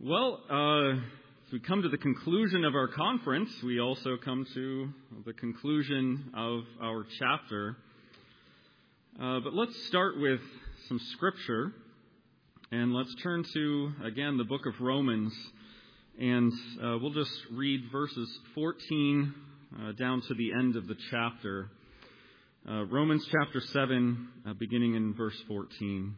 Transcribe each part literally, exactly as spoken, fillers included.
Well, uh, as we come to the conclusion of our conference, we also come to the conclusion of our chapter. Uh, but let's start with some scripture, and let's turn to, again, the book of Romans, and uh, we'll just read verses fourteen uh, down to the end of the chapter. Uh, Romans chapter seven, uh, beginning in verse fourteen.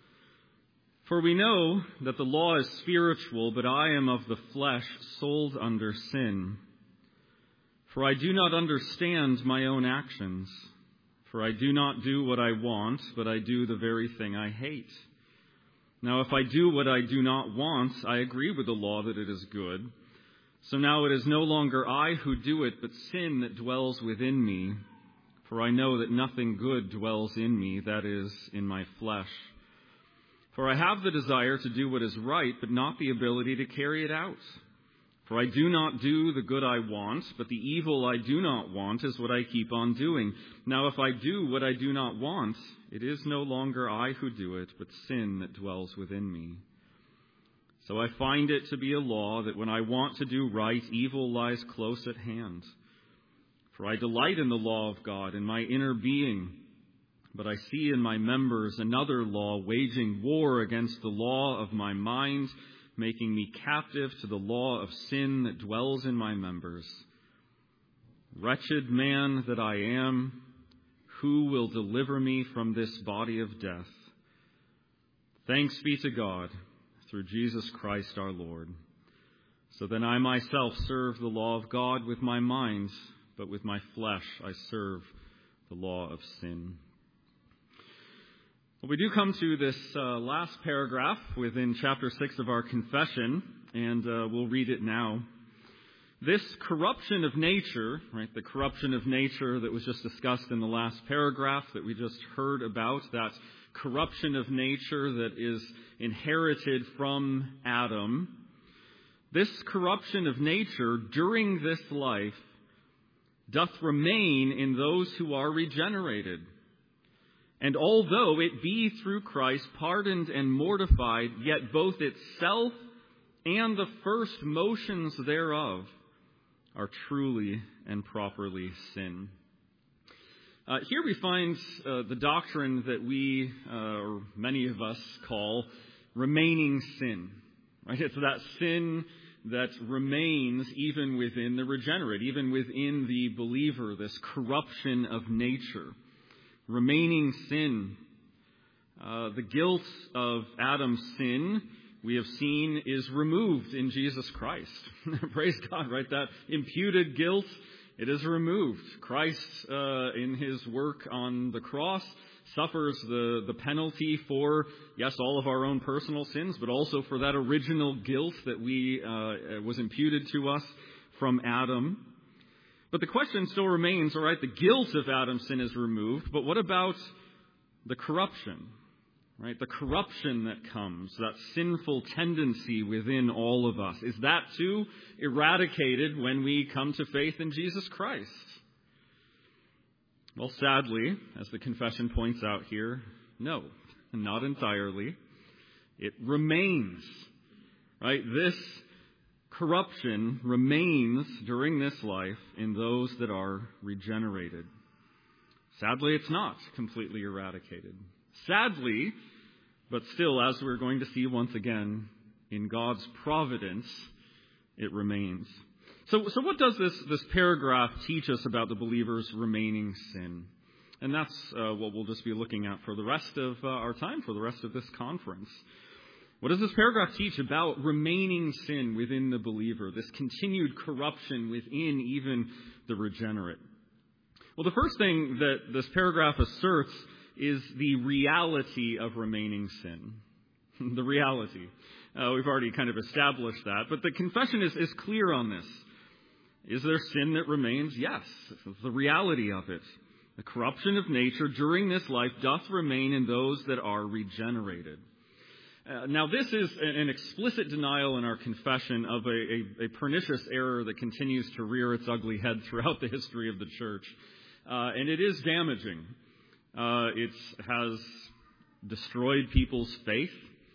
For we know that the law is spiritual, but I am of the flesh, sold under sin. For I do not understand my own actions. For I do not do what I want, but I do the very thing I hate. Now if I do what I do not want, I agree with the law that it is good. So now it is no longer I who do it, but sin that dwells within me. For I know that nothing good dwells in me, that is, in my flesh. For I have the desire to do what is right, but not the ability to carry it out. For I do not do the good I want, but the evil I do not want is what I keep on doing. Now if I do what I do not want, it is no longer I who do it, but sin that dwells within me. So I find it to be a law that when I want to do right, evil lies close at hand. For I delight in the law of God in my inner being, but I see in my members another law waging war against the law of my mind, making me captive to the law of sin that dwells in my members. Wretched man that I am, who will deliver me from this body of death? Thanks be to God through Jesus Christ our Lord. So then I myself serve the law of God with my mind, but with my flesh I serve the law of sin. Well, we do come to this uh, last paragraph within chapter six of our confession, and uh, we'll read it now. This corruption of nature, right, the corruption of nature that was just discussed in the last paragraph that we just heard about, that corruption of nature that is inherited from Adam, this corruption of nature during this life doth remain in those who are regenerated. And although it be through Christ pardoned and mortified, yet both itself and the first motions thereof are truly and properly sin. Uh, here we find uh, the doctrine that we, uh, or many of us, call remaining sin. Right? It's that sin that remains even within the regenerate, even within the believer, this corruption of nature. Remaining sin. Uh, the guilt of Adam's sin, we have seen, is removed in Jesus Christ. Praise God, right? That imputed guilt, it is removed. Christ, uh, in his work on the cross, suffers the, the penalty for, yes, all of our own personal sins, but also for that original guilt that we uh, was imputed to us from Adam. But the question still remains, all right, the guilt of Adam's sin is removed, but what about the corruption, right? The corruption that comes, that sinful tendency within all of us. Is that too eradicated when we come to faith in Jesus Christ? Well, sadly, as the confession points out here, no, not entirely. It remains, right? This corruption remains during this life in those that are regenerated. Sadly, it's not completely eradicated. Sadly, but still, as we're going to see once again, in God's providence, it remains. So, so what does this, this paragraph teach us about the believer's remaining sin? And that's uh, what we'll just be looking at for the rest of uh, our time, for the rest of this conference. What does this paragraph teach about remaining sin within the believer, this continued corruption within even the regenerate? Well, the first thing that this paragraph asserts is the reality of remaining sin. The reality. Uh, we've already kind of established that, but the confession is, is clear on this. Is there sin that remains? Yes. The reality of it. The corruption of nature during this life doth remain in those that are regenerated. Uh, now, this is an explicit denial in our confession of a, a, a pernicious error that continues to rear its ugly head throughout the history of the church. Uh, and it is damaging. Uh, it has destroyed people's faith.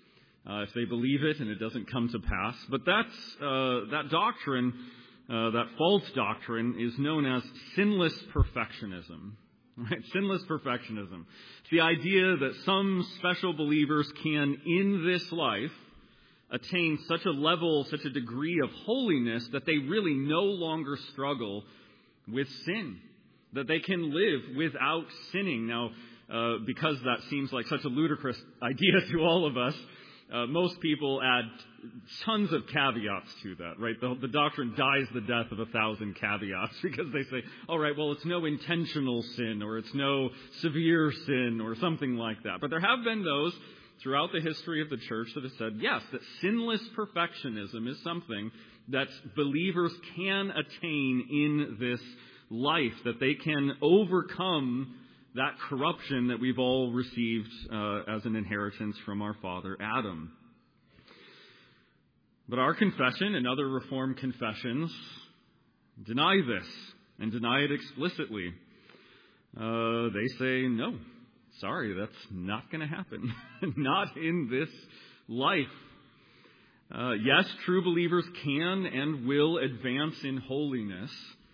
uh, if they believe it and it doesn't come to pass. But that's, uh, that doctrine, uh, that false doctrine, is known as sinless perfectionism. Right? Sinless perfectionism. It's the idea that some special believers can, in this life, attain such a level, such a degree of holiness that they really no longer struggle with sin, that they can live without sinning. Now, uh, because that seems like such a ludicrous idea to all of us, uh, most people add tons of caveats to that, right? The, the doctrine dies the death of a thousand caveats because they say, all right, well, it's no intentional sin or it's no severe sin or something like that. But there have been those throughout the history of the church that have said, yes, that sinless perfectionism is something that believers can attain in this life, that they can overcome that corruption that we've all received uh, as an inheritance from our father Adam. But our confession and other Reformed confessions deny this and deny it explicitly. Uh, they say, no, sorry, that's not going to happen. Not in this life. Uh, yes, true believers can and will advance in holiness.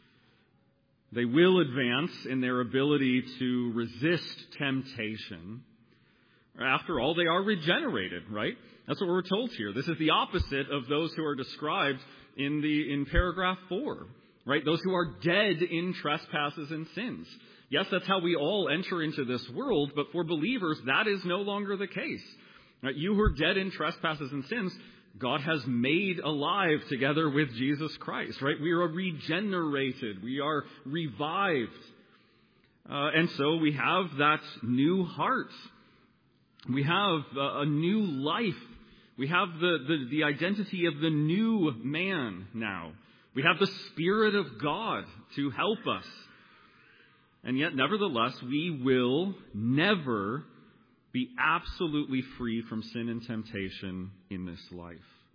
They will advance in their ability to resist temptation. After all, they are regenerated, right? That's what we're told here. This is the opposite of those who are described in the in paragraph four, right? Those who are dead in trespasses and sins. Yes, that's how we all enter into this world, but for believers, that is no longer the case. Right? You who are dead in trespasses and sins, God has made alive together with Jesus Christ, right? We are regenerated. We are revived. Uh, and so we have that new heart. We have uh, a new life. We have the, the, the identity of the new man now. We have the Spirit of God to help us. And yet, nevertheless, we will never be absolutely free from sin and temptation in this life.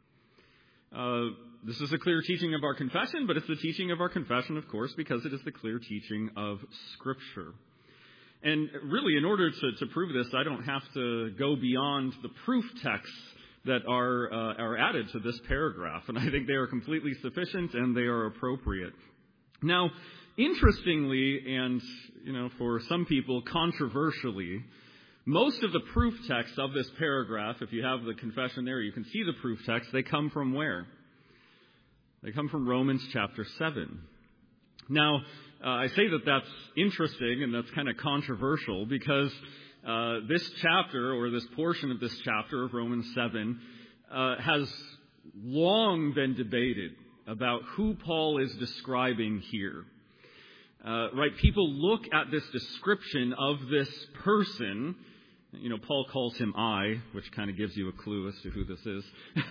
Uh, this is a clear teaching of our confession, but it's the teaching of our confession, of course, because it is the clear teaching of Scripture. And really, in order to, to prove this, I don't have to go beyond the proof texts that are uh, are added to this paragraph, and I think they are completely sufficient and they are appropriate. Now, interestingly, and you know, for some people, controversially, most of the proof texts of this paragraph, if you have the confession there, you can see the proof texts. They come from where? They come from Romans chapter seven. Now, uh, I say that that's interesting and that's kind of controversial because uh, this chapter, or this portion of this chapter of Romans seven, uh, has long been debated about who Paul is describing here. Uh, right? People look at this description of this person. You know, Paul calls him I, which kind of gives you a clue as to who this is.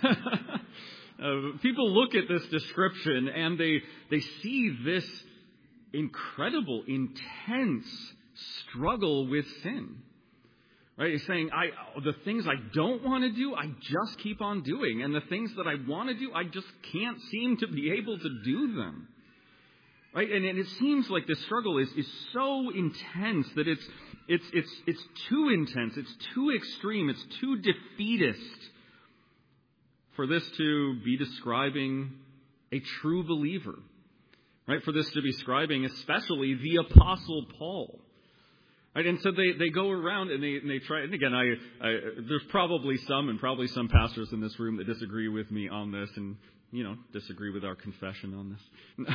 uh, people look at this description and they they see this incredible, intense struggle with sin. Right? He's saying, I the things I don't want to do, I just keep on doing. And the things that I want to do, I just can't seem to be able to do them. Right? And, and it seems like this struggle is, is so intense that it's it's it's it's too intense, it's too extreme, it's too defeatist for this to be describing a true believer. Right? For this to be describing especially the Apostle Paul. Right? And so they, they go around and they and they try. And again, I, I there's probably some and probably some pastors in this room that disagree with me on this and, you know, disagree with our confession on this.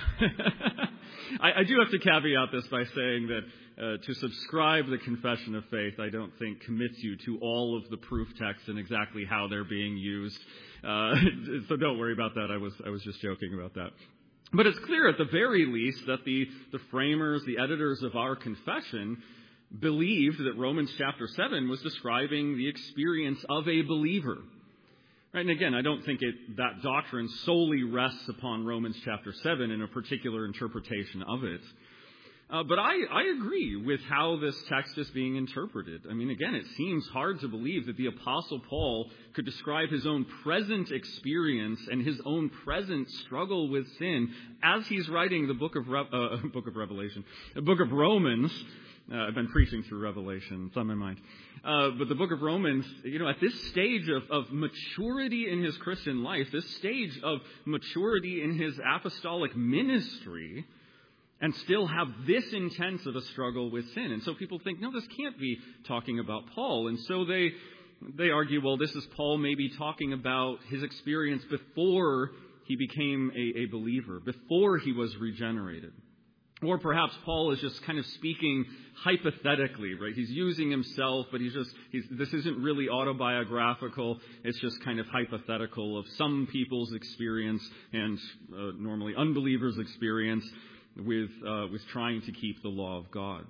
I, I do have to caveat this by saying that uh, to subscribe the confession of faith, I don't think commits you to all of the proof texts and exactly how they're being used. Uh, so don't worry about that. I was I was just joking about that. But it's clear at the very least that the, the framers, the editors of our confession believed that Romans chapter seven was describing the experience of a believer. Right? And again, I don't think it, that doctrine solely rests upon Romans chapter seven in a particular interpretation of it. Uh, but I, I agree with how this text is being interpreted. I mean, again, it seems hard to believe that the Apostle Paul could describe his own present experience and his own present struggle with sin as he's writing the book of Re- uh, book of Revelation, the book of Romans, Uh, I've been preaching through Revelation. It's on my mind. Uh, but the book of Romans, you know, at this stage of, of maturity in his Christian life, this stage of maturity in his apostolic ministry, and still have this intense of a struggle with sin. And so people think, no, this can't be talking about Paul. And so they they argue, well, this is Paul maybe talking about his experience before he became a, a believer, before he was regenerated. Or perhaps Paul is just kind of speaking hypothetically, right? He's using himself, but he's just, he's, this isn't really autobiographical. It's just kind of hypothetical of some people's experience and uh, normally unbelievers' experience with uh, with trying to keep the law of God.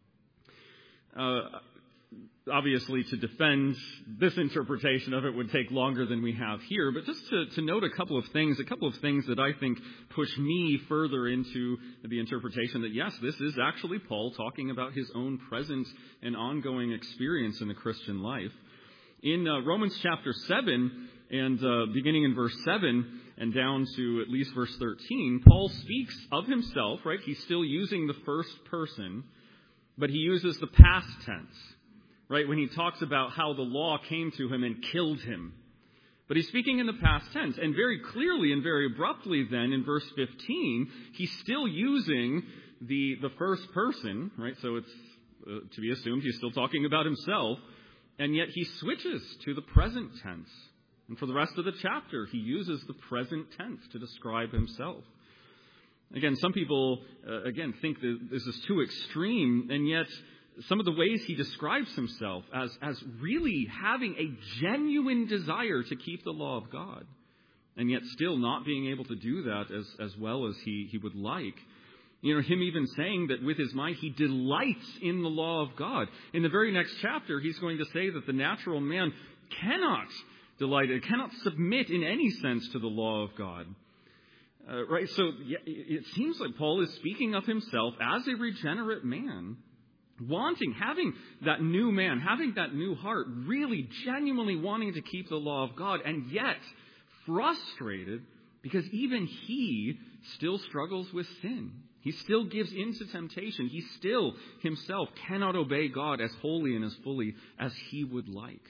Uh, obviously, to defend this interpretation of it would take longer than we have here, but just to, to note a couple of things, a couple of things that I think push me further into the interpretation that, yes, this is actually Paul talking about his own present and ongoing experience in the Christian life. In uh, Romans chapter seven, and uh, beginning in verse seven and down to at least verse thirteen, Paul speaks of himself, right? He's still using the first person, but he uses the past tense, right? When he talks about how the law came to him and killed him. But he's speaking in the past tense, and very clearly and very abruptly then in verse fifteen, he's still using the, the first person, right? So it's uh, to be assumed he's still talking about himself, and yet he switches to the present tense. And for the rest of the chapter, he uses the present tense to describe himself. Again, some people, uh, again, think that this is too extreme, and yet some of the ways he describes himself as, as really having a genuine desire to keep the law of God, and yet still not being able to do that as, as well as he, he would like. You know, him even saying that with his mind he delights in the law of God. In the very next chapter, he's going to say that the natural man cannot delight, it cannot submit in any sense to the law of God. Uh, right? So yeah, it seems like Paul is speaking of himself as a regenerate man, wanting, having that new man, having that new heart, really genuinely wanting to keep the law of God, and yet frustrated because even he still struggles with sin. He still gives in to temptation. He still himself cannot obey God as wholly and as fully as he would like.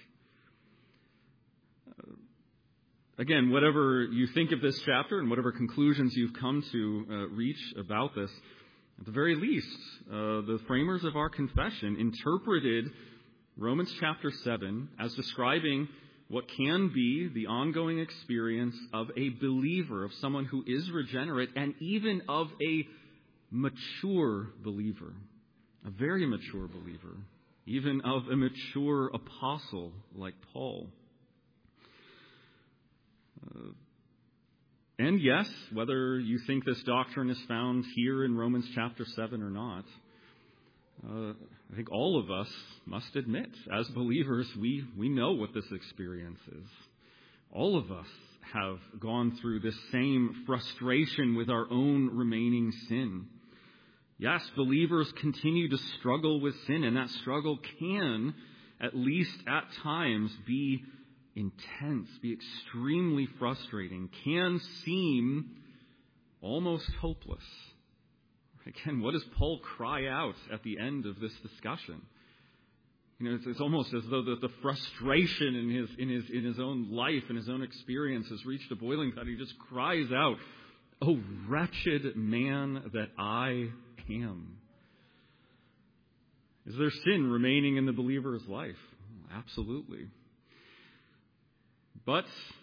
Again, whatever you think of this chapter and whatever conclusions you've come to uh, reach about this, at the very least, uh, the framers of our confession interpreted Romans chapter seven as describing what can be the ongoing experience of a believer, of someone who is regenerate, and even of a mature believer, a very mature believer, even of a mature apostle like Paul. Uh, and yes, whether you think this doctrine is found here in Romans chapter seven or not, uh, I think all of us must admit, as believers, we, we know what this experience is. All of us have gone through this same frustration with our own remaining sin. Yes, believers continue to struggle with sin, and that struggle can, at least at times, be intense, be extremely frustrating, can seem almost hopeless. Again, what does Paul cry out at the end of this discussion? You know, it's, it's almost as though the, the frustration in his in his in his own life and his own experience has reached a boiling point. He just cries out, "Oh, wretched man that I am." Is there sin remaining in the believer's life? Absolutely. But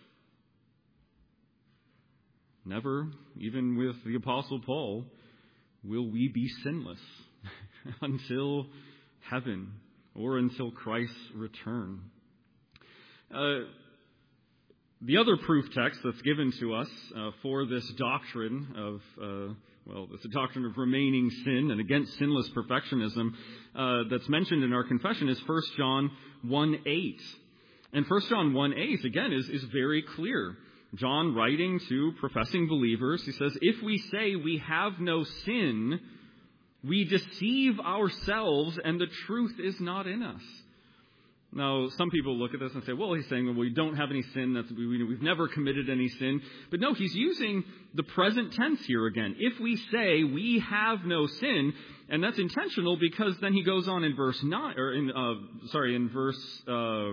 never, even with the Apostle Paul, will we be sinless until heaven or until Christ's return. Uh, the other proof text that's given to us uh, for this doctrine of, uh, well, it's a doctrine of remaining sin and against sinless perfectionism uh, that's mentioned in our confession is First John one eight. And First John one eight, again, is, is very clear. John, writing to professing believers, he says, "If we say we have no sin, we deceive ourselves and the truth is not in us." Now, some people look at this and say, well, he's saying, well, we don't have any sin. That's, we, we've never committed any sin. But no, he's using the present tense here again. If we say we have no sin, and that's intentional because then he goes on in verse nine, or in, uh, sorry, in verse, uh,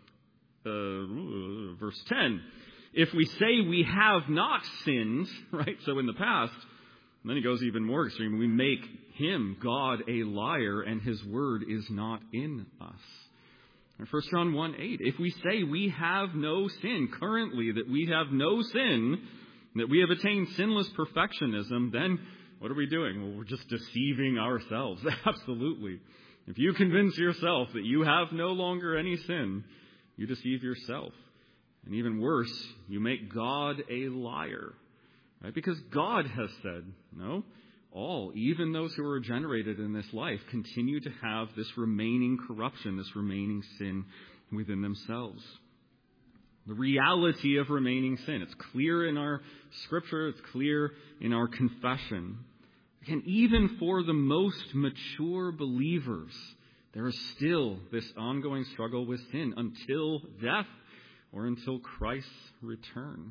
uh, verse ten. If we say we have not sinned, right, so in the past, and then he goes even more extreme, we make him, God, a liar, and his word is not in us. First John one eight, if we say we have no sin, currently that we have no sin, that we have attained sinless perfectionism, then what are we doing? Well, we're just deceiving ourselves. Absolutely. If you convince yourself that you have no longer any sin, you deceive yourself. And even worse, you make God a liar. Right? Because God has said, no, all, even those who are regenerated in this life, continue to have this remaining corruption, this remaining sin within themselves. The reality of remaining sin. It's clear in our scripture. It's clear in our confession. And even for the most mature believers, there is still this ongoing struggle with sin until death or until Christ's return.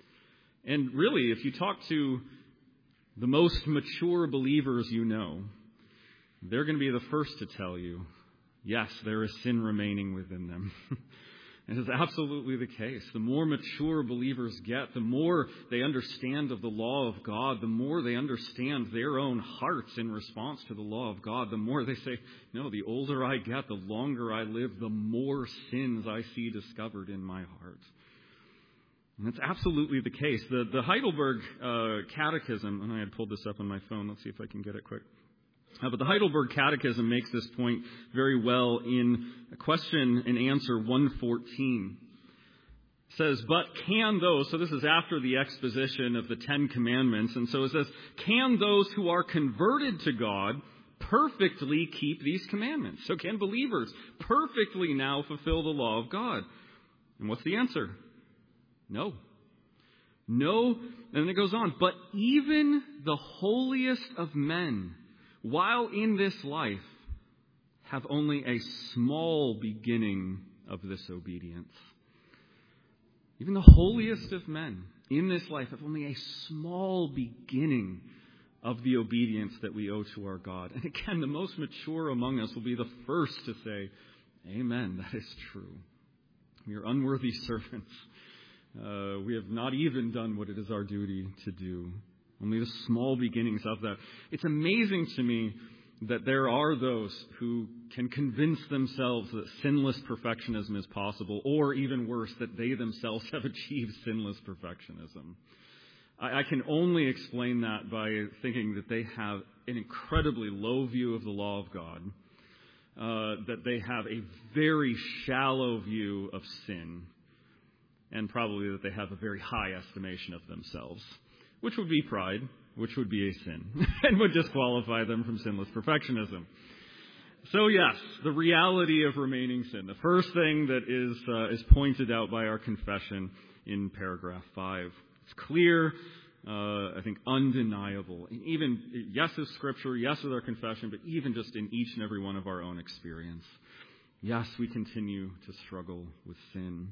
And really, if you talk to the most mature believers you know, they're going to be the first to tell you, yes, there is sin remaining within them. And it's absolutely the case. The more mature believers get, the more they understand of the law of God, the more they understand their own hearts in response to the law of God, the more they say, no, the older I get, the longer I live, the more sins I see discovered in my heart. And that's absolutely the case. The, the Heidelberg uh, Catechism, and I had pulled this up on my phone. Let's see if I can get it quick. Uh, but the Heidelberg Catechism makes this point very well in question and answer one fourteen. It says, but can those, so this is after the exposition of the Ten Commandments, and so it says, can those who are converted to God perfectly keep these commandments? So can believers perfectly now fulfill the law of God? And what's the answer? No. No. And it goes on. But even the holiest of men, while in this life, have only a small beginning of this obedience. Even the holiest of men in this life have only a small beginning of the obedience that we owe to our God. And again, the most mature among us will be the first to say, amen, that is true. We are unworthy servants. Uh, we have not even done what it is our duty to do. Only the small beginnings of that. It's amazing to me that there are those who can convince themselves that sinless perfectionism is possible, or even worse, that they themselves have achieved sinless perfectionism. I, I can only explain that by thinking that they have an incredibly low view of the law of God, uh, that they have a very shallow view of sin, and probably that they have a very high estimation of themselves, which would be pride, which would be a sin, and would disqualify them from sinless perfectionism. So yes, the reality of remaining sin. The first thing that is uh, is pointed out by our confession in paragraph five. It's clear, uh, I think undeniable. And even, yes, as Scripture, yes, with our confession, but even just in each and every one of our own experience. Yes, we continue to struggle with sin.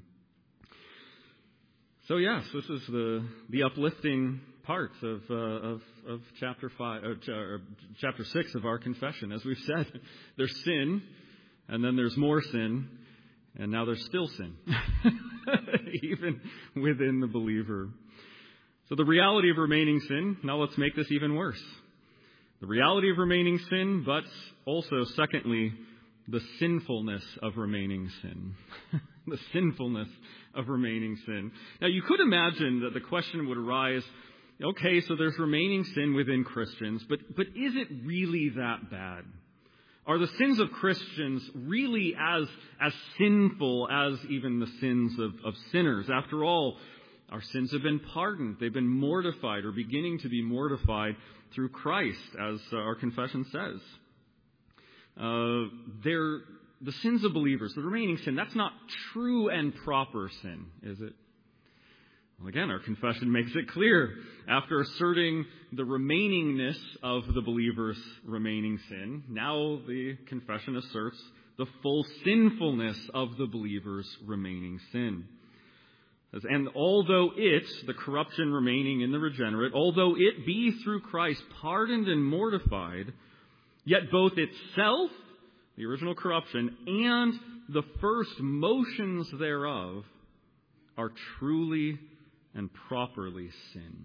So yes, this is the the uplifting part of uh, of of chapter five, or, ch- or chapter six of our confession. As we've said, there's sin, and then there's more sin, and now there's still sin, even within the believer. So the reality of remaining sin. Now let's make this even worse. The reality of remaining sin, but also, secondly, the sinfulness of remaining sin. The sinfulness of remaining sin. Now, you could imagine that the question would arise, okay, so there's remaining sin within Christians, but, but is it really that bad? Are the sins of Christians really as, as sinful as even the sins of, of sinners? After all, our sins have been pardoned. They've been mortified or beginning to be mortified through Christ, as uh, our confession says. Uh, they're the sins of believers, the remaining sin, that's not true and proper sin, is it? Well, again, our confession makes it clear. After asserting the remainingness of the believer's remaining sin, now the confession asserts the full sinfulness of the believer's remaining sin. And although it, the corruption remaining in the regenerate, although it be through Christ pardoned and mortified, yet both itself, the original corruption, and the first motions thereof are truly and properly sin.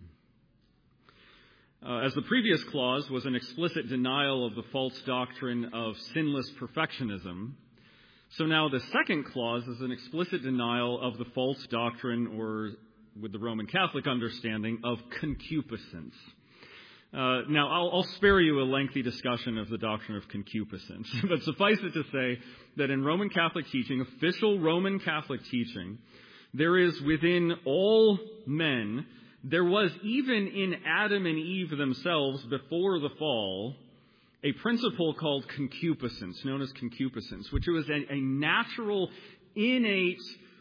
Uh, as the previous clause was an explicit denial of the false doctrine of sinless perfectionism, so now the second clause is an explicit denial of the false doctrine, or with the Roman Catholic understanding, of concupiscence. Uh, now, I'll, I'll spare you a lengthy discussion of the doctrine of concupiscence, but suffice it to say that in Roman Catholic teaching, official Roman Catholic teaching, there is within all men, there was even in Adam and Eve themselves before the fall, a principle called concupiscence, known as concupiscence, which was a, a natural, innate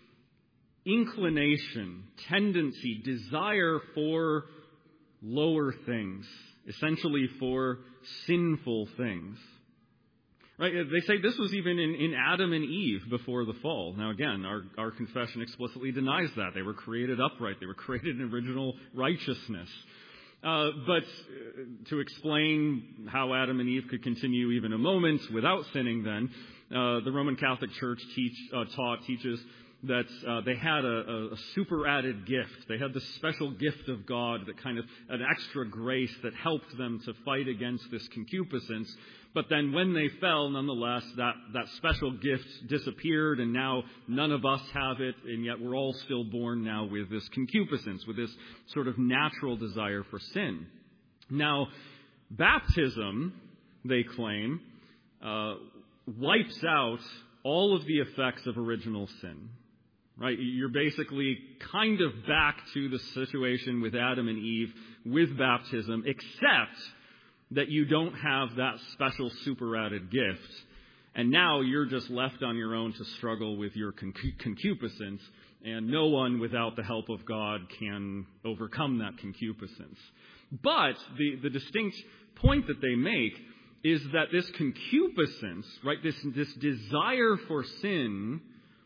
inclination, tendency, desire for lower things, essentially for sinful things. Right? They say this was even in, in Adam and Eve before the fall. Now again, our, our confession explicitly denies that. They were created upright. They were created in original righteousness. Uh, but to explain how Adam and Eve could continue even a moment without sinning then, uh, the Roman Catholic Church teach, uh, taught, teaches that uh, they had a, a, a super-added gift. They had this special gift of God, that kind of an extra grace that helped them to fight against this concupiscence. But then when they fell, nonetheless, that, that special gift disappeared, and now none of us have it, and yet we're all still born now with this concupiscence, with this sort of natural desire for sin. Now, baptism, they claim, uh, wipes out all of the effects of original sin. Right? You're basically kind of back to the situation with Adam and Eve with baptism, except that you don't have that special super-added gift. And now you're just left on your own to struggle with your concupiscence, and no one without the help of God can overcome that concupiscence. But the, the distinct point that they make is that this concupiscence, right, this, this desire for sin,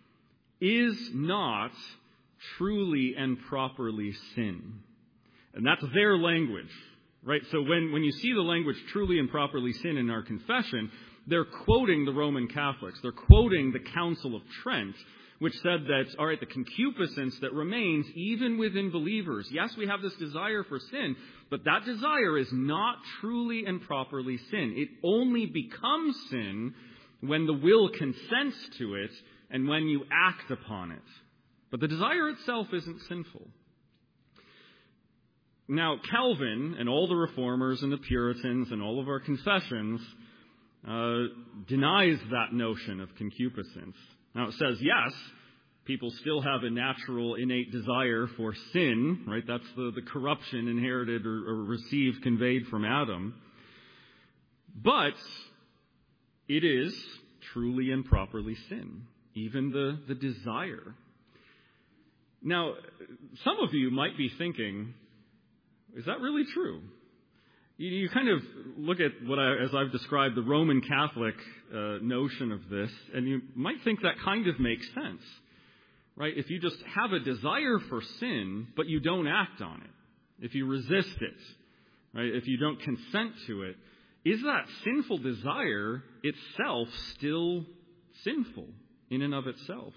is not truly and properly sin. And that's their language. Right, so when, when you see the language truly and properly sin in our confession, they're quoting the Roman Catholics. They're quoting the Council of Trent, which said that, all right, the concupiscence that remains even within believers. Yes, we have this desire for sin, but that desire is not truly and properly sin. It only becomes sin when the will consents to it and when you act upon it. But the desire itself isn't sinful. Now, Calvin and all the Reformers and the Puritans and all of our confessions uh, denies that notion of concupiscence. Now, it says, yes, people still have a natural, innate desire for sin, right? That's the, the corruption inherited or, or received, conveyed from Adam. But it is truly and properly sin, even the, the desire. Now, some of you might be thinking, is that really true? You, you kind of look at what I, as I've described, the Roman Catholic uh, notion of this, and you might think that kind of makes sense, right? If you just have a desire for sin, but you don't act on it, if you resist it, right? If you don't consent to it, is that sinful desire itself still sinful in and of itself?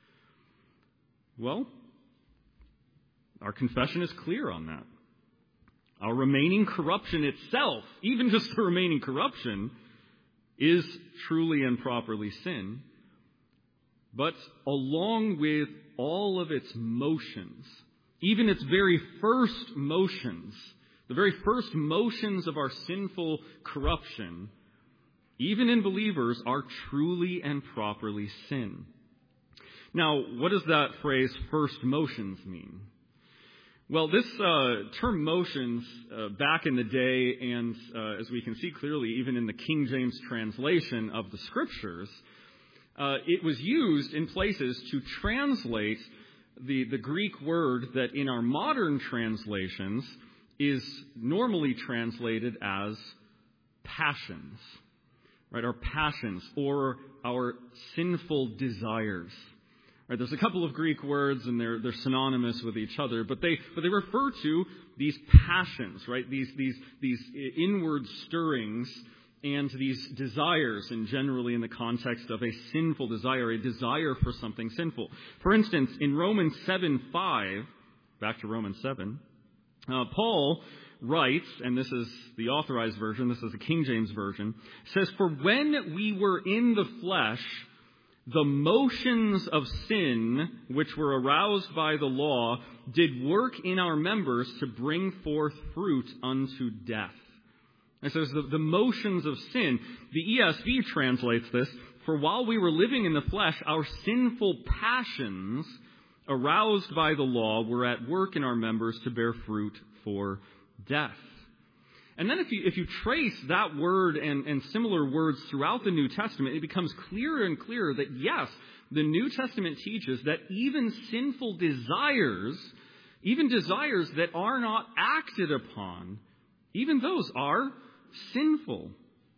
Well, our confession is clear on that. Our remaining corruption itself, even just the remaining corruption, is truly and properly sin. But along with all of its motions, even its very first motions, the very first motions of our sinful corruption, even in believers, are truly and properly sin. Now, what does that phrase, first motions, mean? Well, this uh, term motions, uh, back in the day, and uh, as we can see clearly, even in the King James translation of the Scriptures, uh, it was used in places to translate the, the Greek word that in our modern translations is normally translated as passions. right? Our passions or our sinful desires. Right? There's a couple of Greek words, and they're they're synonymous with each other, but they but they refer to these passions, right? These these these inward stirrings and these desires, and generally in the context of a sinful desire, a desire for something sinful. For instance, in Romans seven five, back to Romans seven, uh, Paul writes, and this is the authorized version, this is the King James Version, says, "For when we were in the flesh, the motions of sin, which were aroused by the law, did work in our members to bring forth fruit unto death." And so the, the motions of sin. The E S V translates this, "For while we were living in the flesh, our sinful passions, aroused by the law, were at work in our members to bear fruit for death." And then if you if you trace that word and, and similar words throughout the New Testament, it becomes clearer and clearer that, yes, the New Testament teaches that even sinful desires, even desires that are not acted upon, even those are sinful.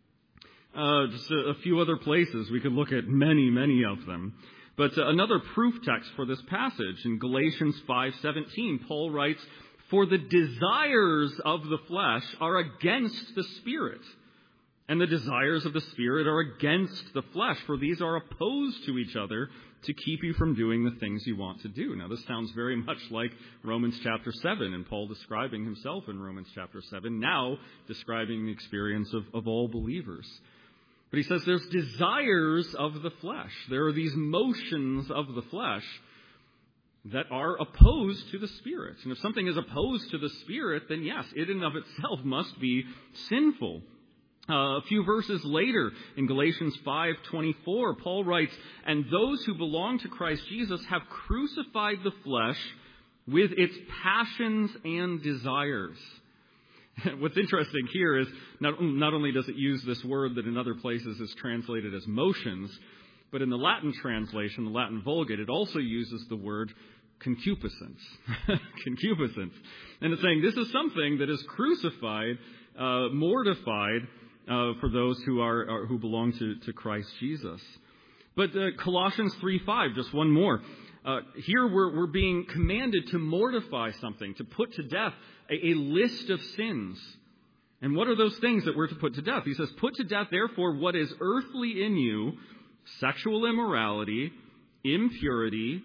Uh, just a, a few other places. We could look at many, many of them. But uh, another proof text for this passage, in Galatians five seventeen, Paul writes, "For the desires of the flesh are against the Spirit, and the desires of the Spirit are against the flesh, for these are opposed to each other to keep you from doing the things you want to do." Now, this sounds very much like Romans chapter seven, and Paul describing himself in Romans chapter seven, now describing the experience of, of all believers. But he says there's desires of the flesh. There are these motions of the flesh that are opposed to the Spirit. And if something is opposed to the Spirit, then yes, it in of itself must be sinful. Uh, a few verses later, in Galatians five twenty-four, Paul writes, "And those who belong to Christ Jesus have crucified the flesh with its passions and desires." What's interesting here is not, not only does it use this word that in other places is translated as motions, but in the Latin translation, the Latin Vulgate, it also uses the word concupiscence. Concupiscence. And it's saying this is something that is crucified, uh, mortified uh, for those who are, are who belong to, to Christ Jesus. But uh, Colossians three five, just one more. Uh, here we're, we're being commanded to mortify something, to put to death a, a list of sins. And what are those things that we're to put to death? He says, "Put to death, therefore, what is earthly in you, sexual immorality, impurity,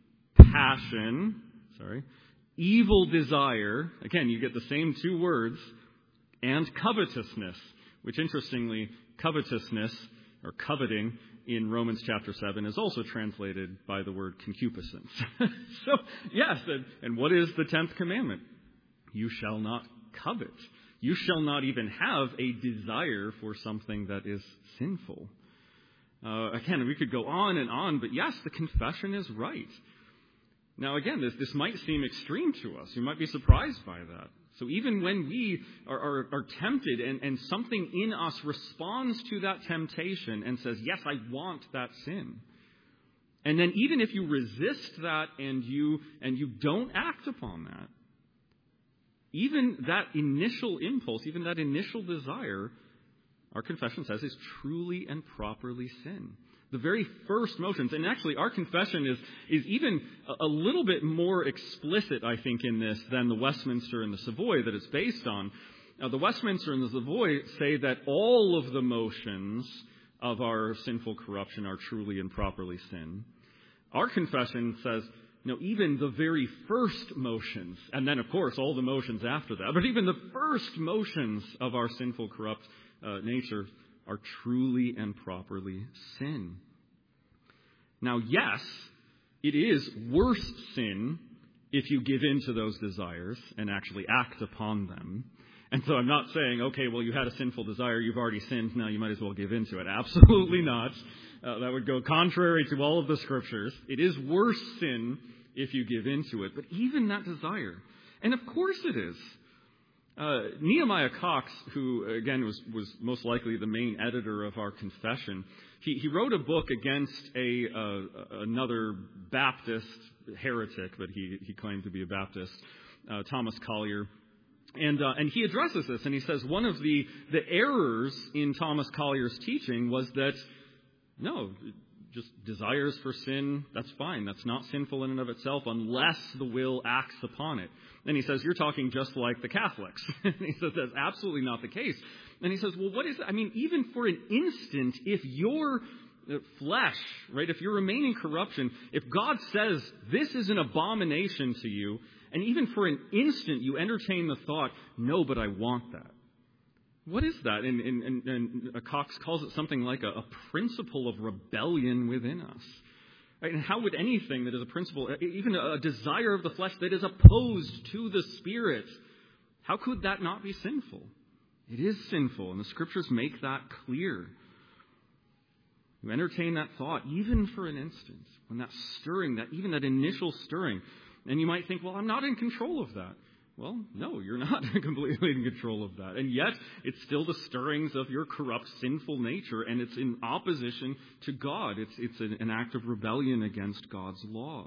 passion, sorry, evil desire." Again, you get the same two words, "and covetousness," which interestingly, covetousness or coveting in Romans chapter seven is also translated by the word concupiscence. So, yes, and, and what is the tenth commandment? You shall not covet. You shall not even have a desire for something that is sinful. Uh, again, we could go on and on, but yes, the confession is right. Now, again, this, this might seem extreme to us. You might be surprised by that. So even when we are, are, are tempted and, and something in us responds to that temptation and says, yes, I want that sin. And then even if you resist that and you and you don't act upon that, even that initial impulse, even that initial desire, our confession says is truly and properly sin. The very first motions, and actually our confession is, is even a, a little bit more explicit, I think, in this than the Westminster and the Savoy that it's based on. Now, the Westminster and the Savoy say that all of the motions of our sinful corruption are truly and properly sin. Our confession says, no, even the very first motions, and then, of course, all the motions after that, but even the first motions of our sinful, corrupt uh, nature are truly and properly sin. Now, yes, it is worse sin if you give in to those desires and actually act upon them. And so I'm not saying, okay, well, you had a sinful desire, you've already sinned, now you might as well give in to it. Absolutely not. Uh, that would go contrary to all of the Scriptures. It is worse sin if you give in to it. But even that desire, and of course it is. Uh, Nehemiah Cox, who, again, was, was most likely the main editor of our confession, he, he wrote a book against a uh, another Baptist heretic, but he, he claimed to be a Baptist, uh, Thomas Collier. And uh, and he addresses this, and he says one of the, the errors in Thomas Collier's teaching was that, no, just desires for sin, that's fine. That's not sinful in and of itself unless the will acts upon it. And he says, you're talking just like the Catholics. And he says, that's absolutely not the case. And he says, well, what is it? I mean, even for an instant, if your flesh, right, if you remain in corruption, if God says this is an abomination to you, and even for an instant you entertain the thought, no, but I want that. What is that? And, and, and, and Cox calls it something like a, a principle of rebellion within us. Right? And how would anything that is a principle, even a desire of the flesh that is opposed to the Spirit, how could that not be sinful? It is sinful, and the Scriptures make that clear. You entertain that thought, even for an instant, when that stirring, that even that initial stirring, and you might think, well, I'm not in control of that. Well, no, you're not completely in control of that. And yet, it's still the stirrings of your corrupt, sinful nature, and it's in opposition to God. It's, it's an, an act of rebellion against God's law.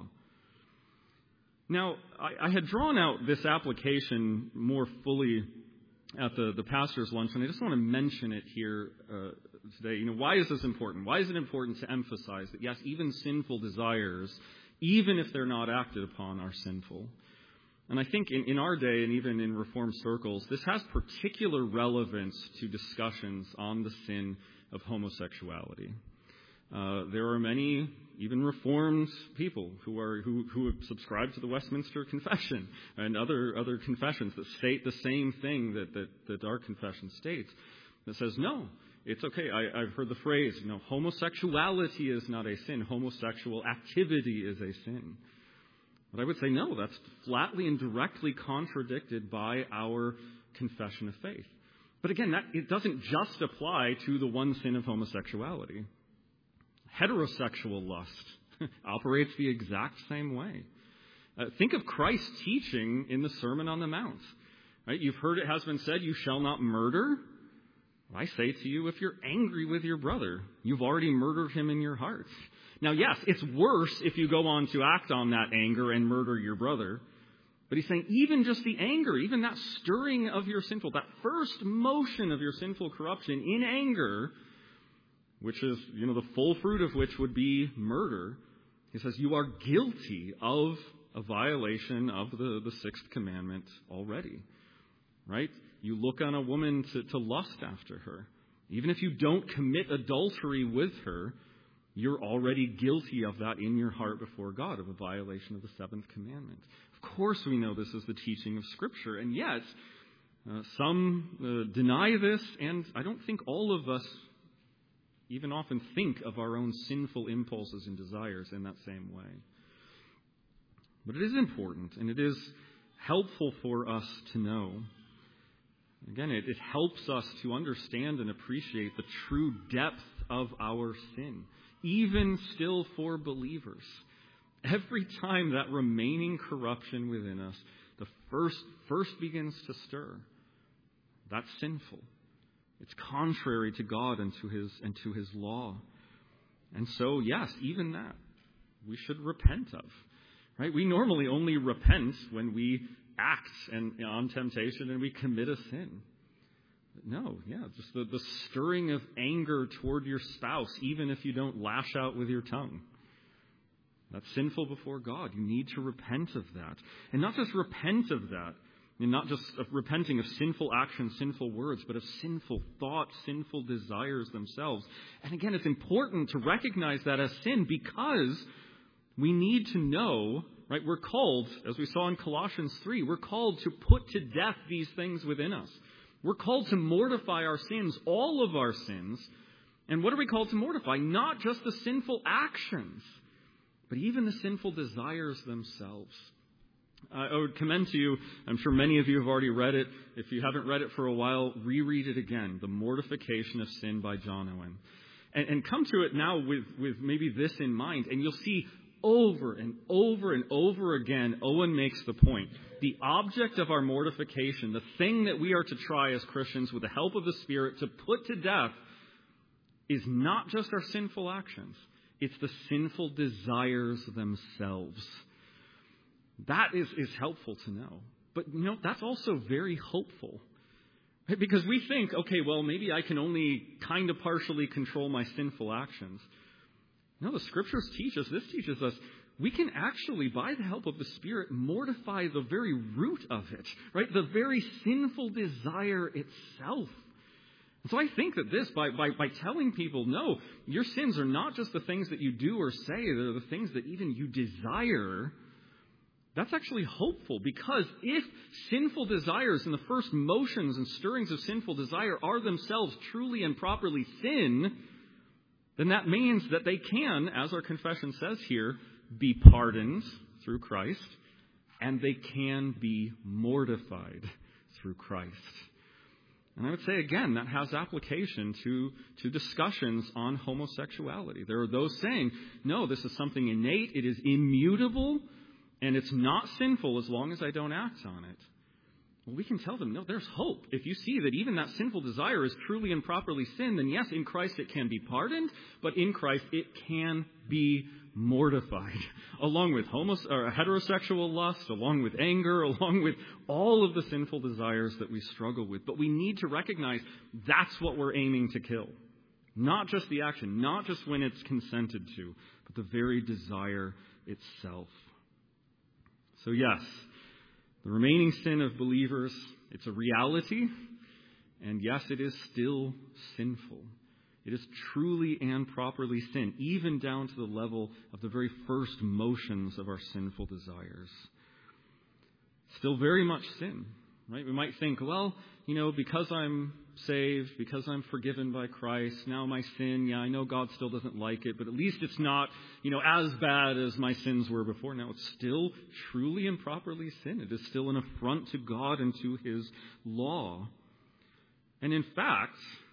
Now, I, I had drawn out this application more fully at the, the pastor's lunch, and I just want to mention it here uh, today. You know, why is this important? Why is it important to emphasize that, yes, even sinful desires, even if they're not acted upon, are sinful? And I think in, in our day, and even in Reformed circles, this has particular relevance to discussions on the sin of homosexuality. Uh, there are many, even Reformed people who are who, who subscribe to the Westminster Confession and other other confessions that state the same thing that that, that our confession states. That says, no, it's okay. I, I've heard the phrase, you know, homosexuality is not a sin. Homosexual activity is a sin. But I would say, no, that's flatly and directly contradicted by our confession of faith. But again, that it doesn't just apply to the one sin of homosexuality. Heterosexual lust operates the exact same way. Uh, think of Christ's teaching in the Sermon on the Mount. Right? You've heard it has been said, you shall not murder. I say to you, if you're angry with your brother, you've already murdered him in your heart. Now, yes, it's worse if you go on to act on that anger and murder your brother. But he's saying even just the anger, even that stirring of your sinful, that first motion of your sinful corruption in anger, which is, you know, the full fruit of which would be murder, he says you are guilty of a violation of the, the sixth commandment already. Right? You look on a woman to, to lust after her. Even if you don't commit adultery with her, you're already guilty of that in your heart before God, of a violation of the seventh commandment. Of course we know this is the teaching of Scripture, and yet uh, some uh, deny this, and I don't think all of us even often think of our own sinful impulses and desires in that same way. But it is important, and it is helpful for us to know. Again, it, it helps us to understand and appreciate the true depth of our sin. Even still for believers. Every time that remaining corruption within us, the first first begins to stir, that's sinful. It's contrary to God and to His and to His law. And so, yes, even that we should repent of. Right? We normally only repent when we act and on temptation and we commit a sin. No, yeah, just the, the stirring of anger toward your spouse, even if you don't lash out with your tongue. That's sinful before God. You need to repent of that. And not just repent of that, and not just of repenting of sinful actions, sinful words, but of sinful thoughts, sinful desires themselves. And again, it's important to recognize that as sin because we need to know, right, we're called, as we saw in Colossians three, we're called to put to death these things within us. We're called to mortify our sins, all of our sins. And what are we called to mortify? Not just the sinful actions, but even the sinful desires themselves. Uh, I would commend to you, I'm sure many of you have already read it. If you haven't read it for a while, reread it again, The Mortification of Sin by John Owen. And, and come to it now with, with maybe this in mind, and you'll see over and over and over again, Owen makes the point. The object of our mortification, the thing that we are to try as Christians with the help of the Spirit to put to death, is not just our sinful actions. It's the sinful desires themselves. That is, is helpful to know. But, you know, that's also very hopeful. Right? Because we think, okay, well, maybe I can only kind of partially control my sinful actions. No, the Scriptures teach us, this teaches us, we can actually, by the help of the Spirit, mortify the very root of it, right? The very sinful desire itself. And so I think that this, by, by, by telling people, no, your sins are not just the things that you do or say, they're the things that even you desire, that's actually hopeful. Because if sinful desires and the first motions and stirrings of sinful desire are themselves truly and properly sin, then that means that they can, as our confession says here, be pardoned through Christ, and they can be mortified through Christ. And I would say, again, that has application to, to discussions on homosexuality. There are those saying, no, this is something innate, it is immutable, and it's not sinful as long as I don't act on it. Well, we can tell them, no, there's hope. If you see that even that sinful desire is truly and properly sin, then yes, in Christ it can be pardoned, but in Christ it can be mortified, along with homos- or heterosexual lust, along with anger, along with all of the sinful desires that we struggle with. But we need to recognize that's what we're aiming to kill. Not just the action, not just when it's consented to, but the very desire itself. So yes, the remaining sin of believers, it's a reality, and yes, it is still sinful. It is truly and properly sin, even down to the level of the very first motions of our sinful desires. Still very much sin, right? We might think, well, you know, because I'm saved, because I'm forgiven by Christ, now my sin, yeah, I know God still doesn't like it, but at least it's not, you know, as bad as my sins were before. Now it's still truly and properly sin. It is still an affront to God and to His law. And in fact,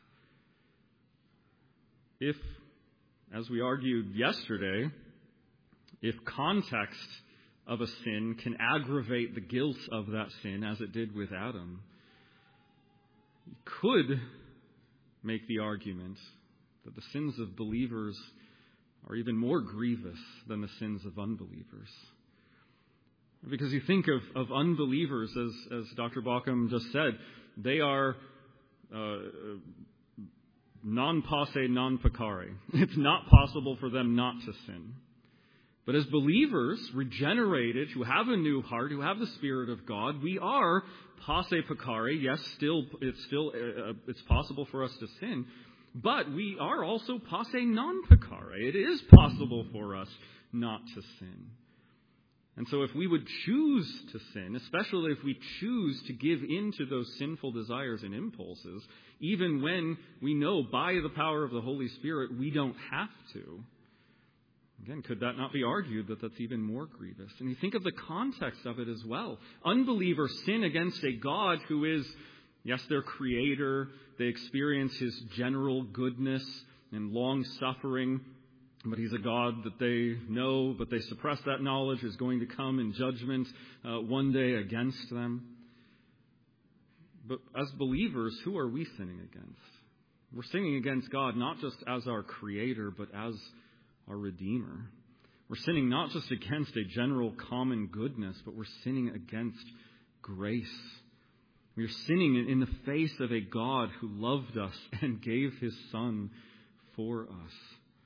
if, as we argued yesterday, if context of a sin can aggravate the guilt of that sin, as it did with Adam, you could make the argument that the sins of believers are even more grievous than the sins of unbelievers. Because you think of, of unbelievers, as, as Doctor Bauckham just said, they are uh, non posse, non peccare. It's not possible for them not to sin. But as believers, regenerated, who have a new heart, who have the Spirit of God, we are posse peccare. Yes, still, it's still uh, it's possible for us to sin, but we are also posse non peccare. It is possible for us not to sin. And so if we would choose to sin, especially if we choose to give in to those sinful desires and impulses, even when we know by the power of the Holy Spirit we don't have to, again, could that not be argued that that's even more grievous? And you think of the context of it as well. Unbelievers sin against a God who is, yes, their creator. They experience His general goodness and long-suffering. But He's a God that they know, but they suppress that knowledge, is going to come in judgment uh, one day against them. But as believers, who are we sinning against? We're sinning against God not just as our creator, but as our Redeemer. We're sinning not just against a general common goodness, but we're sinning against grace. We are sinning in the face of a God who loved us and gave His Son for us.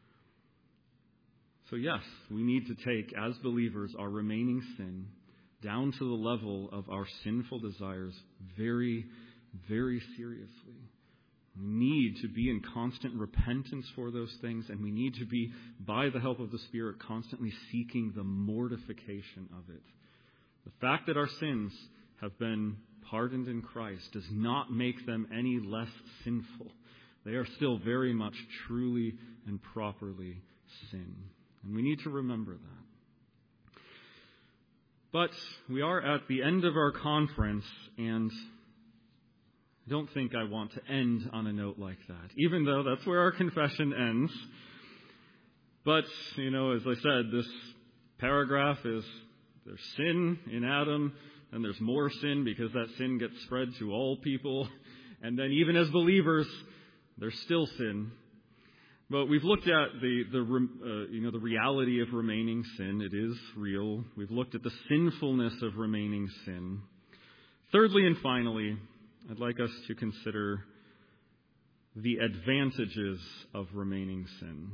So yes, we need to take, as believers, our remaining sin down to the level of our sinful desires very, very seriously. We need to be in constant repentance for those things, and we need to be, by the help of the Spirit, constantly seeking the mortification of it. The fact that our sins have been pardoned in Christ does not make them any less sinful. They are still very much truly and properly sin. And we need to remember that. But we are at the end of our conference, and I don't think I want to end on a note like that, even though that's where our confession ends. But, you know, as I said, this paragraph is, there's sin in Adam, and there's more sin because that sin gets spread to all people. And then even as believers, there's still sin. But we've looked at the, the uh, you know, the reality of remaining sin. It is real. We've looked at the sinfulness of remaining sin. Thirdly and finally, I'd like us to consider the advantages of remaining sin.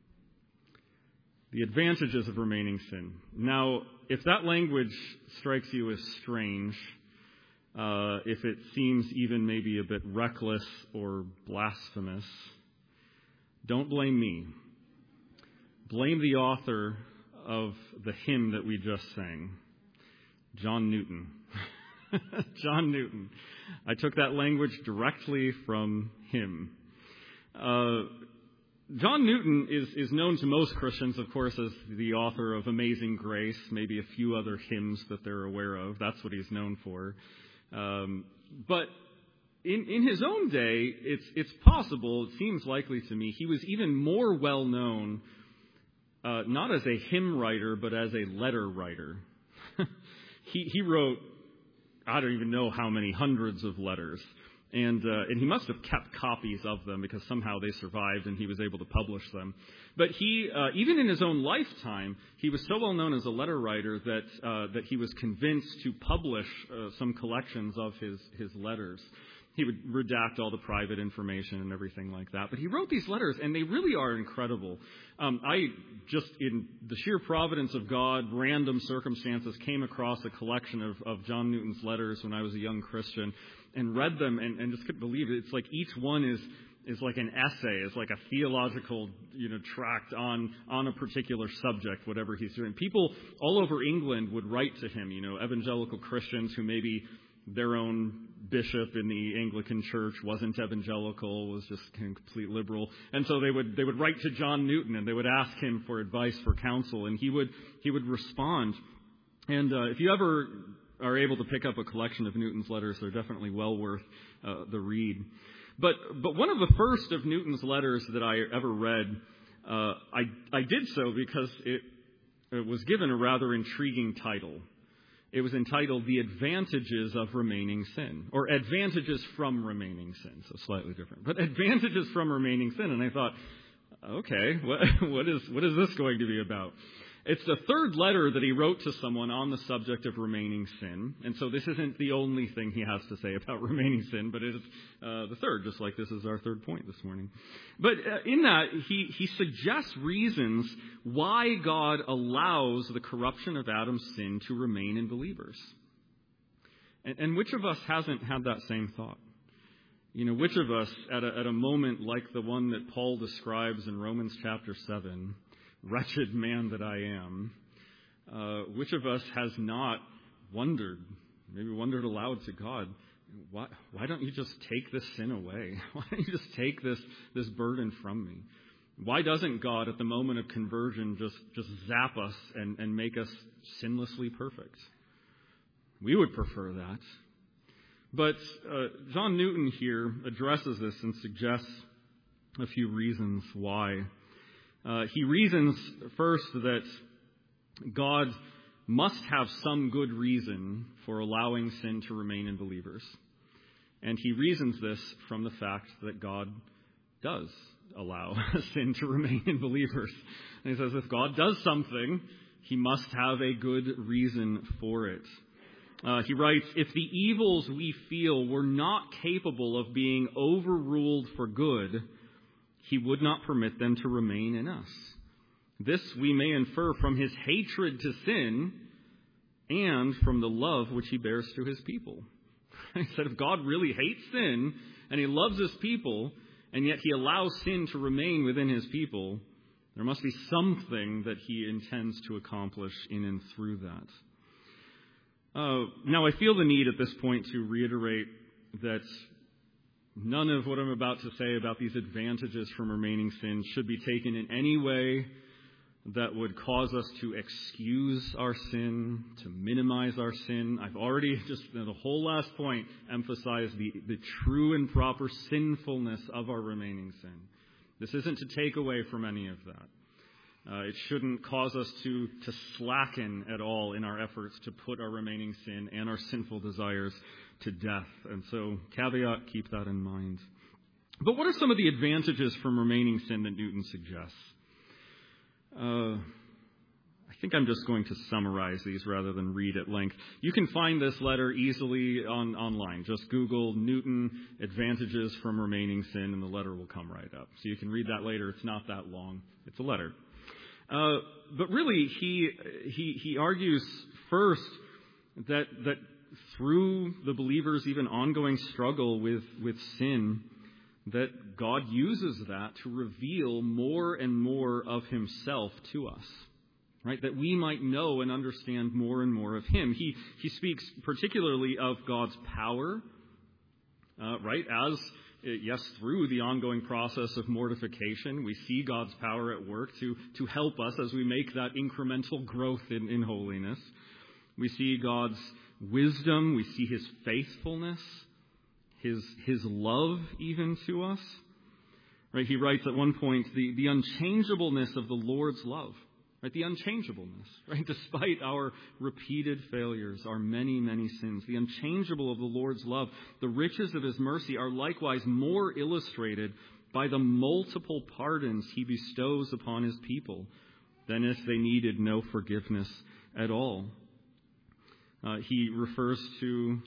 The advantages of remaining sin. Now, if that language strikes you as strange, uh, if it seems even maybe a bit reckless or blasphemous, don't blame me. Blame the author of the hymn that we just sang, John Newton. John Newton. I took that language directly from him. Uh, John Newton is, is known to most Christians, of course, as the author of Amazing Grace, maybe a few other hymns that they're aware of. That's what he's known for. Um, but in, in his own day, it's, it's possible, it seems likely to me, he was even more well known, uh, not as a hymn writer, but as a letter writer. he, he wrote, I don't even know how many hundreds of letters. And uh, and he must have kept copies of them because somehow they survived and he was able to publish them. But he, uh, even in his own lifetime, he was so well known as a letter writer that uh, that he was convinced to publish uh, some collections of his, his letters. He would redact all the private information and everything like that. But he wrote these letters, and they really are incredible. Um, I just, in the sheer providence of God, random circumstances, came across a collection of, of John Newton's letters when I was a young Christian and read them and, and just couldn't believe it. It's like each one is is like an essay, is like a theological, you know, tract on, on a particular subject, whatever he's doing. People all over England would write to him, you know, evangelical Christians who maybe their own bishop in the Anglican Church wasn't evangelical, was just kind of complete liberal, and so they would they would write to John Newton and they would ask him for advice, for counsel, and he would he would respond. And uh, if you ever are able to pick up a collection of Newton's letters, they're definitely well worth uh, the read. But but one of the first of Newton's letters that I ever read, uh, I I did so because it, it was given a rather intriguing title. It was entitled "The Advantages of Remaining Sin," or "Advantages from Remaining Sin," so slightly different. But "Advantages from Remaining Sin," and I thought, okay, what, what is what is this going to be about? It's the third letter that he wrote to someone on the subject of remaining sin, and so this isn't the only thing he has to say about remaining sin, but it is uh, the third, just like this is our third point this morning. But uh, in that, he, he suggests reasons why God allows the corruption of Adam's sin to remain in believers. And, and which of us hasn't had that same thought? You know, which of us, at a, at a moment like the one that Paul describes in Romans chapter seven, wretched man that I am, uh, which of us has not wondered, maybe wondered aloud to God, why, why don't you just take this sin away? Why don't you just take this, this burden from me? Why doesn't God at the moment of conversion just, just zap us and, and make us sinlessly perfect? We would prefer that. But uh, John Newton here addresses this and suggests a few reasons why. Uh, he reasons first that God must have some good reason for allowing sin to remain in believers. And he reasons this from the fact that God does allow sin to remain in believers. And he says if God does something, he must have a good reason for it. Uh, he writes, if the evils we feel were not capable of being overruled for good, he would not permit them to remain in us. This we may infer from his hatred to sin and from the love which he bears to his people. He said if God really hates sin and he loves his people, and yet he allows sin to remain within his people, there must be something that he intends to accomplish in and through that. Uh, now, I feel the need at this point to reiterate that none of what I'm about to say about these advantages from remaining sin should be taken in any way that would cause us to excuse our sin, to minimize our sin. I've already, just in the whole last point, emphasized the, the true and proper sinfulness of our remaining sin. This isn't to take away from any of that. Uh, it shouldn't cause us to, to slacken at all in our efforts to put our remaining sin and our sinful desires to death. And so, caveat, keep that in mind. But what are some of the advantages from remaining sin that Newton suggests? Uh, I think I'm just going to summarize these rather than read at length. You can find this letter easily on online. Just Google Newton Advantages from Remaining Sin, and the letter will come right up. So you can read that later. It's not that long. It's a letter. Uh, but really, he he he argues first that that through the believer's even ongoing struggle with with sin, that God uses that to reveal more and more of himself to us. Right, that we might know and understand more and more of him. He he speaks particularly of God's power, uh, right, as, yes, through the ongoing process of mortification, we see God's power at work to, to help us as we make that incremental growth in, in holiness. We see God's wisdom, we see his faithfulness, his his love even to us. Right, he writes at one point, the, the unchangeableness of the Lord's love. Right, the unchangeableness, right? Despite our repeated failures, our many, many sins, the unchangeable of the Lord's love, the riches of his mercy are likewise more illustrated by the multiple pardons he bestows upon his people than if they needed no forgiveness at all. Uh, he refers to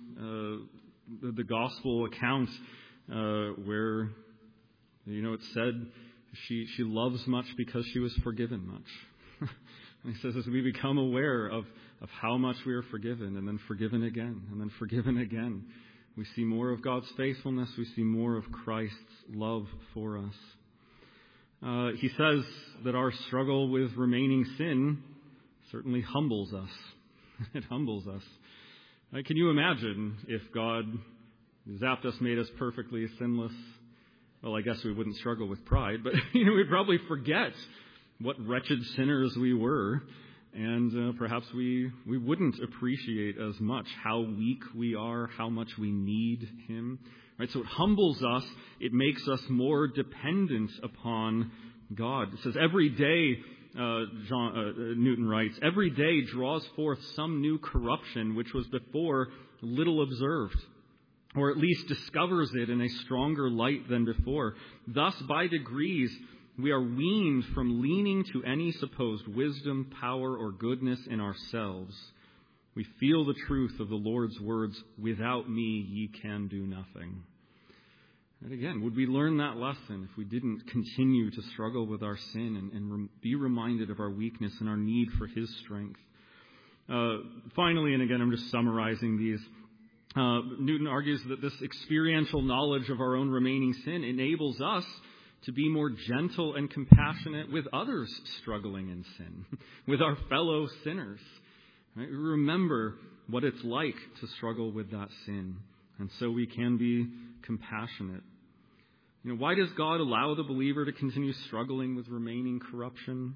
uh, the, the gospel account uh, where, you know, it said she, she loves much because she was forgiven much. And he says, as we become aware of, of how much we are forgiven, and then forgiven again, and then forgiven again, we see more of God's faithfulness, we see more of Christ's love for us. Uh, he says that our struggle with remaining sin certainly humbles us. It humbles us. Uh, can you imagine if God zapped us, made us perfectly sinless? Well, I guess we wouldn't struggle with pride, but you know, we'd probably forget what wretched sinners we were, and uh, perhaps we, we wouldn't appreciate as much how weak we are, how much we need him. Right? So it humbles us. It makes us more dependent upon God. It says every day, uh, John, uh, Newton writes, every day draws forth some new corruption which was before little observed, or at least discovers it in a stronger light than before. Thus, by degrees, we are weaned from leaning to any supposed wisdom, power, or goodness in ourselves. We feel the truth of the Lord's words, without me ye can do nothing. And again, would we learn that lesson if we didn't continue to struggle with our sin and, and re- be reminded of our weakness and our need for his strength? Uh, finally, and again, I'm just summarizing these, uh, Newton argues that this experiential knowledge of our own remaining sin enables us to be more gentle and compassionate with others struggling in sin, with our fellow sinners. Right? Remember what it's like to struggle with that sin, and so we can be compassionate. You know, why does God allow the believer to continue struggling with remaining corruption?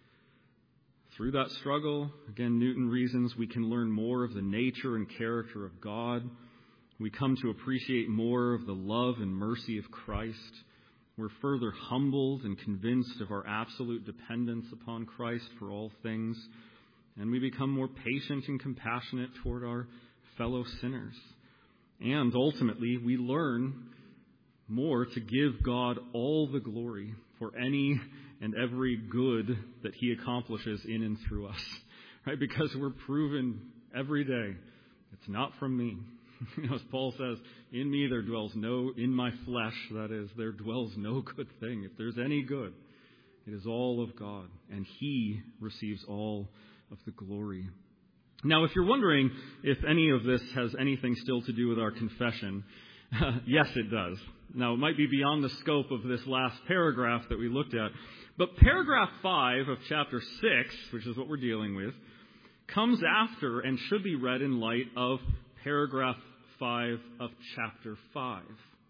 Through that struggle, again, Newton reasons we can learn more of the nature and character of God. We come to appreciate more of the love and mercy of Christ. We're further humbled and convinced of our absolute dependence upon Christ for all things. And we become more patient and compassionate toward our fellow sinners. And ultimately, we learn more to give God all the glory for any and every good that he accomplishes in and through us. Right? Because we're proven every day, it's not from me. You know, as Paul says, in me there dwells no, in my flesh, that is, there dwells no good thing. If there's any good, it is all of God, and he receives all of the glory. Now, if you're wondering if any of this has anything still to do with our confession, yes, it does. Now, it might be beyond the scope of this last paragraph that we looked at, but paragraph five of chapter six, which is what we're dealing with, comes after and should be read in light of paragraph five of chapter five.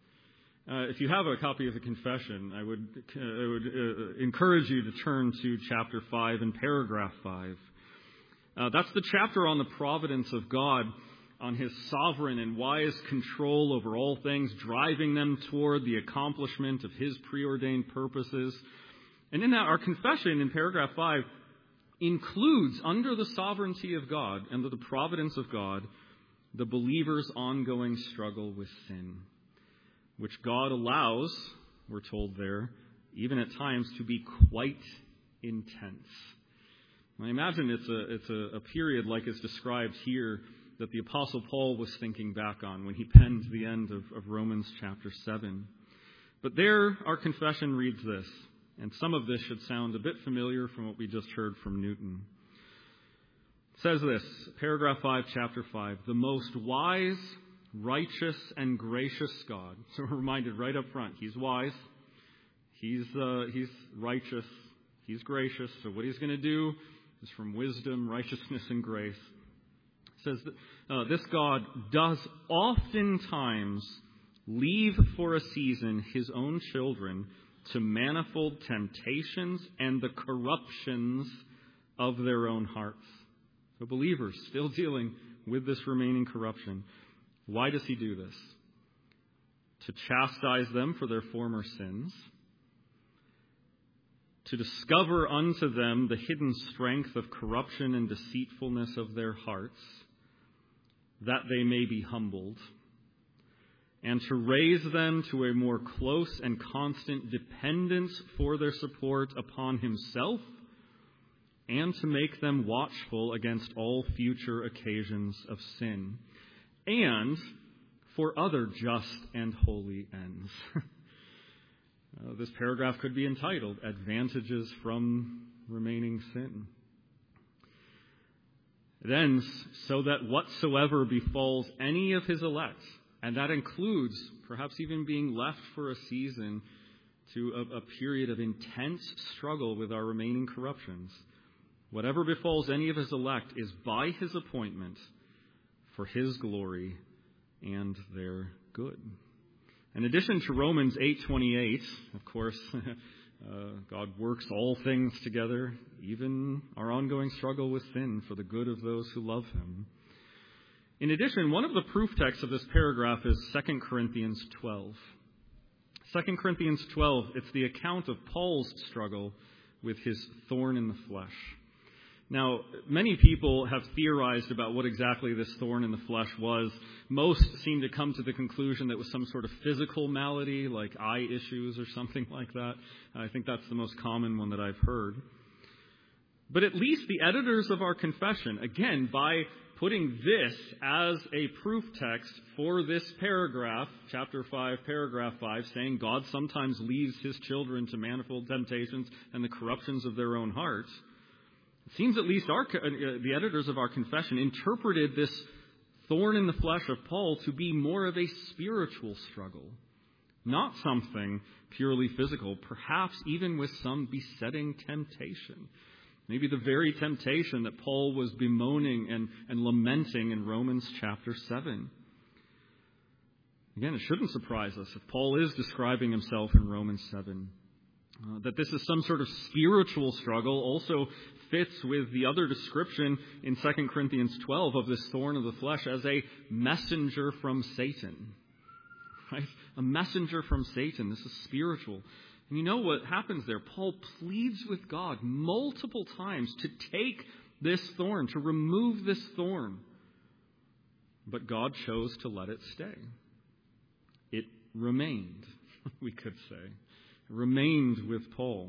Uh, if you have a copy of the confession, I would, uh, I would uh, encourage you to turn to chapter five and paragraph five. Uh, that's the chapter on the providence of God, on his sovereign and wise control over all things, driving them toward the accomplishment of his preordained purposes. And in that, our confession in paragraph five includes, under the sovereignty of God and the providence of God, the believer's ongoing struggle with sin, which God allows, we're told there, even at times to be quite intense. I imagine it's a, it's a, a period like is described here that the Apostle Paul was thinking back on when he penned the end of, of Romans chapter seven. But there, our confession reads this, and some of this should sound a bit familiar from what we just heard from Newton. It says this, paragraph five, chapter five, the most wise, righteous, and gracious God. So we're reminded right up front, He's wise, He's uh, He's righteous, He's gracious. So what He's going to do is from wisdom, righteousness, and grace. It says that uh, this God does oftentimes leave for a season His own children to manifold temptations and the corruptions of their own hearts. So believers still dealing with this remaining corruption. Why does He do this? To chastise them for their former sins, to discover unto them the hidden strength of corruption and deceitfulness of their hearts, that they may be humbled, and to raise them to a more close and constant dependence for their support upon Himself, and to make them watchful against all future occasions of sin, and for other just and holy ends. uh, this paragraph could be entitled, Advantages from Remaining Sin. It ends, so that whatsoever befalls any of His elect, and that includes perhaps even being left for a season to a, a period of intense struggle with our remaining corruptions, whatever befalls any of His elect is by His appointment for His glory and their good. In addition to Romans eight twenty-eight, of course, uh, God works all things together, even our ongoing struggle with sin, for the good of those who love Him. In addition, one of the proof texts of this paragraph is Second Corinthians twelve. Second Corinthians twelve, it's the account of Paul's struggle with his thorn in the flesh. Now, many people have theorized about what exactly this thorn in the flesh was. Most seem to come to the conclusion that it was some sort of physical malady, like eye issues or something like that. I think that's the most common one that I've heard. But at least the editors of our confession, again, by putting this as a proof text for this paragraph, chapter five, paragraph five, saying God sometimes leaves His children to manifold temptations and the corruptions of their own hearts, it seems at least our, the editors of our confession interpreted this thorn in the flesh of Paul to be more of a spiritual struggle, not something purely physical, perhaps even with some besetting temptation. Maybe the very temptation that Paul was bemoaning and, and lamenting in Romans chapter seven. Again, it shouldn't surprise us if Paul is describing himself in Romans seven. Uh, that this is some sort of spiritual struggle also fits with the other description in Second Corinthians twelve of this thorn of the flesh as a messenger from Satan. Right? A messenger from Satan. This is spiritual. And you know what happens there? Paul pleads with God multiple times to take this thorn, to remove this thorn. But God chose to let it stay. It remained, we could say. It remained with Paul.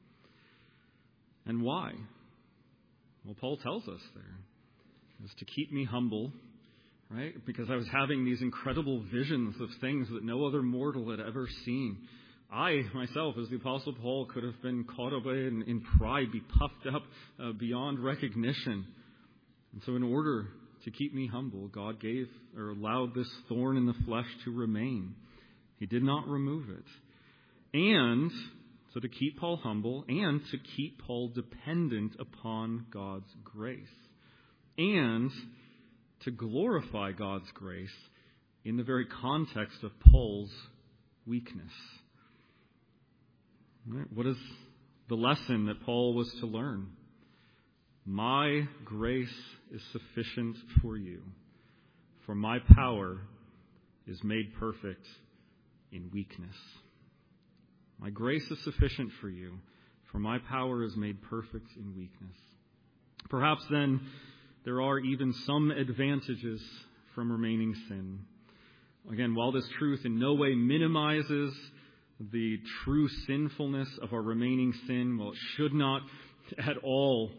And why? Well, Paul tells us there. It was to keep me humble, right? Because I was having these incredible visions of things that no other mortal had ever seen. I, myself, as the Apostle Paul, could have been caught up in, in pride, be puffed up uh, beyond recognition. And so in order to keep me humble, God gave or allowed this thorn in the flesh to remain. He did not remove it. And so to keep Paul humble and to keep Paul dependent upon God's grace. And to glorify God's grace in the very context of Paul's weakness. Right? What is the lesson that Paul was to learn? My grace is sufficient for you, for my power is made perfect in weakness. My grace is sufficient for you, for my power is made perfect in weakness. Perhaps then there are even some advantages from remaining sin. Again, while this truth in no way minimizes the true sinfulness of our remaining sin, well, it should not at all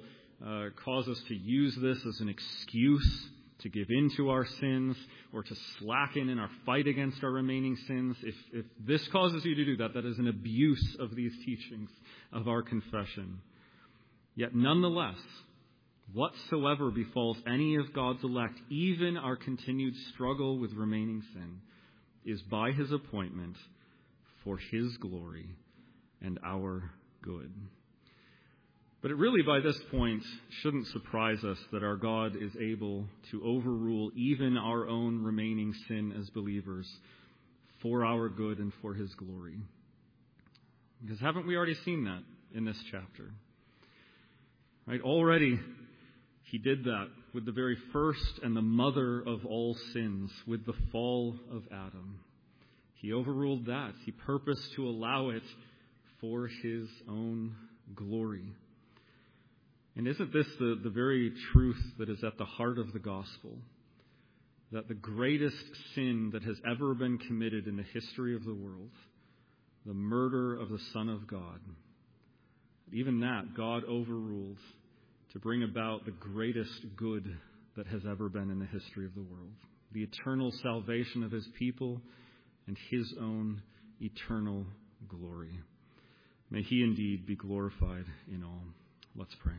uh, cause us to use this as an excuse to give in to our sins or to slacken in our fight against our remaining sins. If, if this causes you to do that, that is an abuse of these teachings of our confession. Yet nonetheless, whatsoever befalls any of God's elect, even our continued struggle with remaining sin, is by his appointment for his glory and our good. But it really, by this point, shouldn't surprise us that our God is able to overrule even our own remaining sin as believers for our good and for his glory. Because haven't we already seen that in this chapter? Right? Already, he did that with the very first and the mother of all sins, with the fall of Adam. He overruled that. He purposed to allow it for his own glory. And isn't this the, the very truth that is at the heart of the gospel? That the greatest sin that has ever been committed in the history of the world, the murder of the Son of God, even that God overruled to bring about the greatest good that has ever been in the history of the world, the eternal salvation of his people and his own eternal glory. May he indeed be glorified in all. Let's pray.